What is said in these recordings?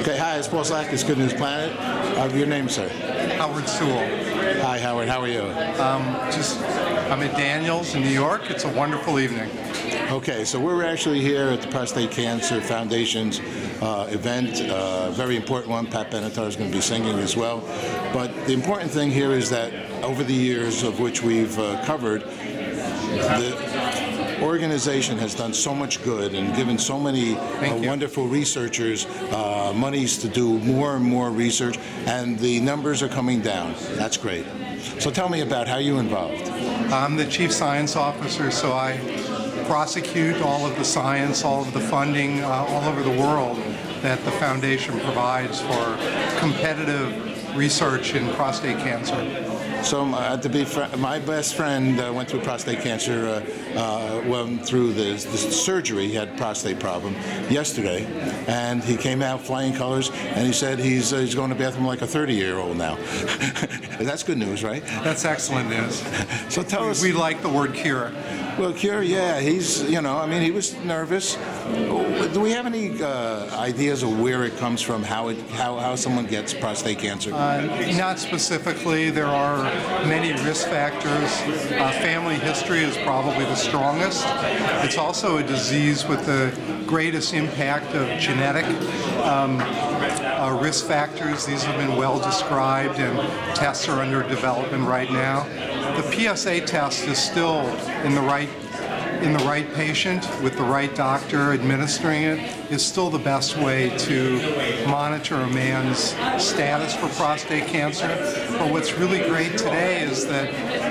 Okay, hi, it's Paul Slakis, Good News Planet. Your name, sir? Howard Sewell. Hi, Howard. How are you? I'm at Daniels in New York. It's a wonderful evening. Okay, so we're actually here at the Prostate Cancer Foundation's event, a very important one. Pat Benatar is going to be singing as well. But the important thing here is that over the years of which we've covered, the organization has done so much good and given so many wonderful researchers monies to do more and more research, and the numbers are coming down. That's great. So tell me about how you involved. I'm the Chief Science Officer, so I prosecute all of the science, all of the funding all over the world that the Foundation provides for competitive research in prostate cancer. So my best friend went through prostate cancer, went through the surgery. He had a prostate problem yesterday, and he came out flying colors, and he said he's going to the bathroom like a 30-year-old now. That's good news, right? That's excellent news. So tell us. We like the word cure. Well, cure, yeah, he was nervous. Do we have any ideas of where it comes from, how someone gets prostate cancer? Not specifically. There are many risk factors. Family history is probably the strongest. It's also a disease with the greatest impact of genetic risk factors. These have been well described, and tests are under development right now. The PSA test is still in the right patient with the right doctor administering it is still the best way to monitor a man's status for prostate cancer. But what's really great today is that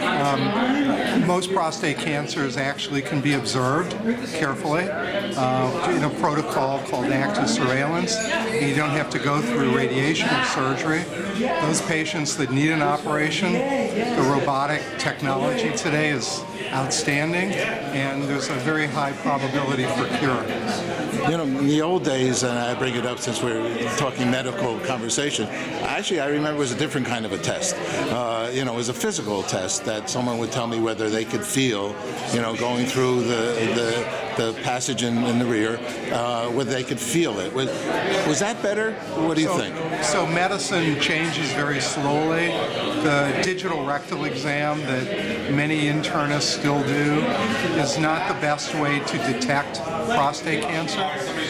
most prostate cancers actually can be observed carefully in a protocol called active surveillance. You don't have to go through radiation or surgery. Those patients that need an operation, the robotic technology today is outstanding, and there's a very high probability for cure. You know, in the old days, and I bring it up since we're talking medical conversation, actually I remember it was a different kind of a test. It was a physical test that someone would tell me whether they could feel, going through the passage in the rear, whether they could feel it. Was that better? What do you think? So medicine changes very slowly. The digital rectal exam that many internists still do is not the best way to detect prostate cancer.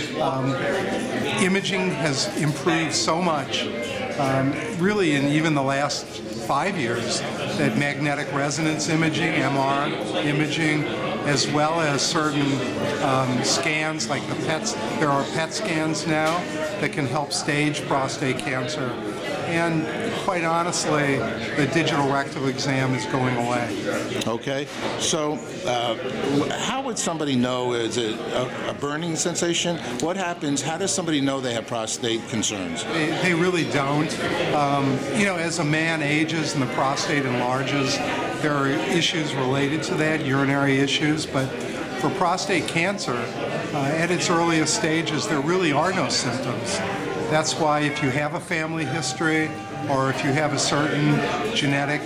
Imaging has improved so much, really in even the last 5 years, that magnetic resonance imaging, MR imaging, as well as certain scans like the PETs. There are PET scans now that can help stage prostate cancer. And quite honestly, the digital rectal exam is going away. Okay. So how would somebody know? Is it a burning sensation? What happens? How does somebody know they have prostate concerns? They really don't. As a man ages and the prostate enlarges, there are issues related to that, urinary issues, but for prostate cancer, at its earliest stages, there really are no symptoms. That's why if you have a family history or if you have a certain genetic,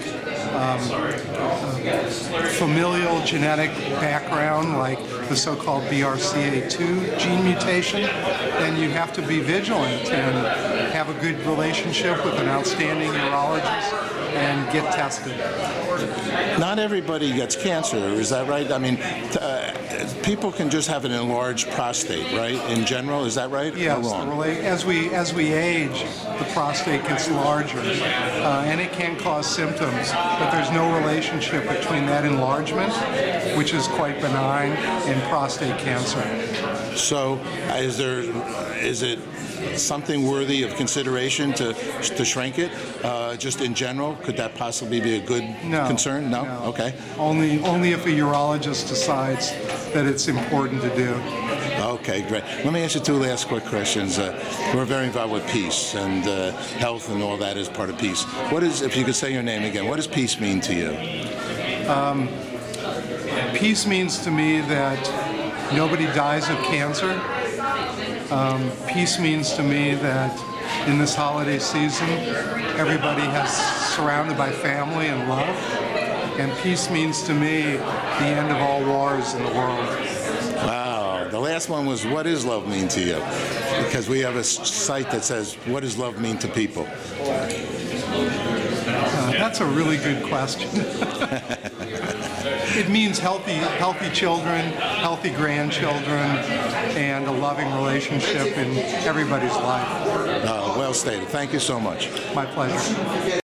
familial genetic background, like the so-called BRCA2 gene mutation, then you have to be vigilant and have a good relationship with an outstanding urologist and get tested. Not everybody gets cancer, is that right? I mean, people can just have an enlarged prostate, right? In general, is that right? Yes. Or wrong? As we age, the prostate gets larger, and it can cause symptoms. But there's no relationship between that enlargement, which is quite benign, and prostate cancer. So, is it something worthy of consideration to shrink it? Just in general, could that possibly be a good concern? No? Okay. Only if a urologist decides that it's important to do. Okay, great. Let me ask you two last quick questions. We're very involved with peace, and health and all that is part of peace. What is, if you could say your name again, what does peace mean to you? Peace means to me that nobody dies of cancer. Peace means to me that in this holiday season, everybody has surrounded by family and love. And peace means to me the end of all wars in the world. Wow. The last last one was, what does love mean to you? Because we have a site that says, what does love mean to people? That's a really good question. It means healthy children, healthy grandchildren, and a loving relationship in everybody's life. Well stated. Thank you so much. My pleasure.